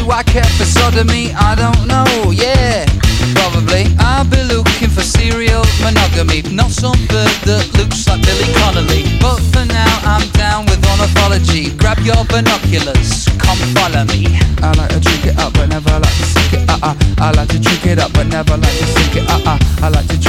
Do I care for sodomy? I don't know, yeah, probably. I'll be looking for serial monogamy, not some bird that looks like Billy Connolly. But for now I'm down with ornithology. Grab your binoculars, come follow me. I like to drink it up but never like to sink it, I like to drink it up but never like to sink it, I like to